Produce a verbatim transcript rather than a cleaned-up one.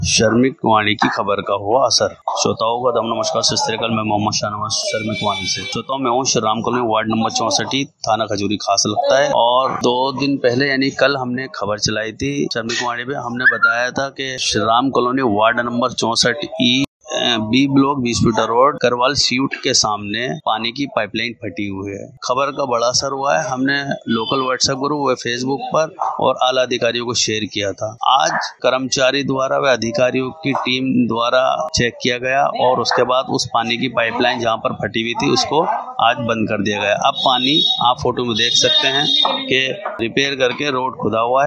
शर्मिक वाणी की खबर का हुआ असर। श्रोताओं का दम नमस्कार, सत श्री अकाल। मैं मोहम्मद शाहनवाज शर्मिक वाणी से। श्रोताओं, मैं हूँ Shri Ram colony, ward number चौसठ, थाना खजूरी, खास लगता है। और दो दिन पहले यानी कल हमने खबर चलाई थी शर्मिक वाणी पे। हमने बताया था कि Shri Ram colony ward number चौसठ ई बी ब्लॉक बीस फीटर रोड करवाल सीट के सामने पानी की पाइपलाइन फटी हुई है। खबर का बड़ा असर हुआ है। हमने लोकल व्हाट्सएप ग्रुप व फेसबुक पर और आला अधिकारियों को शेयर किया था। आज कर्मचारी द्वारा व अधिकारियों की टीम द्वारा चेक किया गया और उसके बाद उस पानी की पाइपलाइन जहां पर फटी हुई थी उसको आज बंद कर दिया गया। अब पानी आप फोटो में देख सकते हैं कि रिपेयर करके रोड खुदा हुआ है।